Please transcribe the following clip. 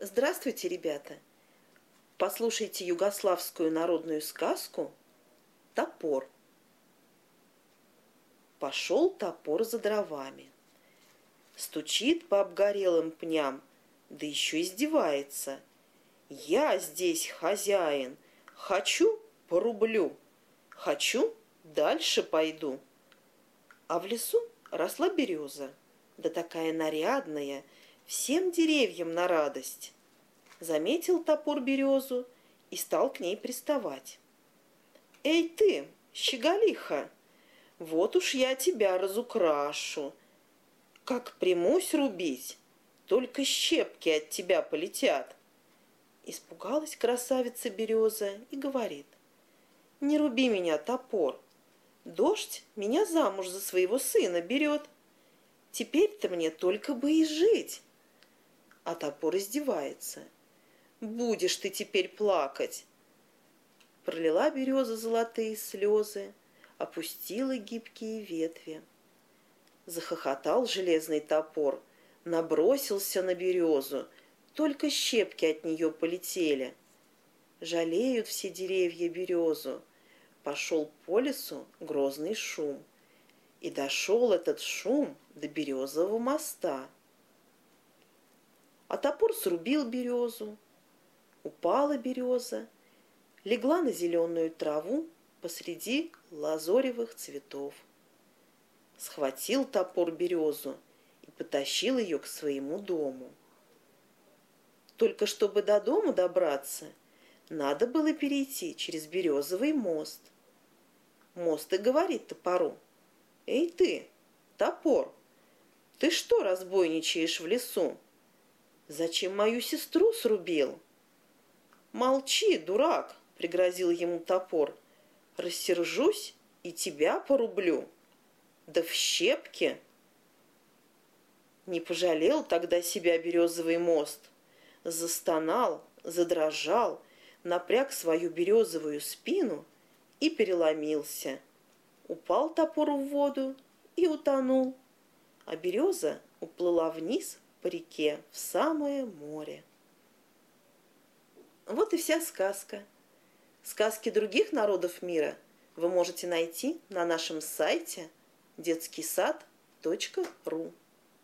Здравствуйте, ребята! Послушайте югославскую народную сказку «Топор». Пошел топор за дровами. Стучит по обгорелым пням, да еще издевается. Я здесь хозяин, хочу — порублю, хочу — дальше пойду. А в лесу росла береза, да такая нарядная, всем деревьям на радость. Заметил топор березу и стал к ней приставать. «Эй ты, щеголиха, вот уж я тебя разукрашу. Как примусь рубить, только щепки от тебя полетят». Испугалась красавица береза и говорит: «Не руби меня, топор, дождь меня замуж за своего сына берет. Теперь-то мне только бы и жить». А топор издевается: «Будешь ты теперь плакать». Пролила береза золотые слезы, опустила гибкие ветви. Захохотал железный топор, набросился на березу, только щепки от нее полетели. Жалеют все деревья березу. Пошел по лесу грозный шум, и дошел этот шум до березового моста. А топор срубил березу. Упала береза, легла на зеленую траву посреди лазоревых цветов. Схватил топор березу и потащил ее к своему дому. Только чтобы до дому добраться, надо было перейти через березовый мост. Мост и говорит топору: «Эй ты, топор, ты что разбойничаешь в лесу? Зачем мою сестру срубил?» «Молчи, дурак!» — пригрозил ему топор. «Рассержусь и тебя порублю. Да в щепки!» Не пожалел тогда себя березовый мост. Застонал, задрожал, напряг свою березовую спину и переломился. Упал топор в воду и утонул, а береза уплыла вниз по реке в самое море. Вот и вся сказка. Сказки других народов мира вы можете найти на нашем сайте детскисад.ру.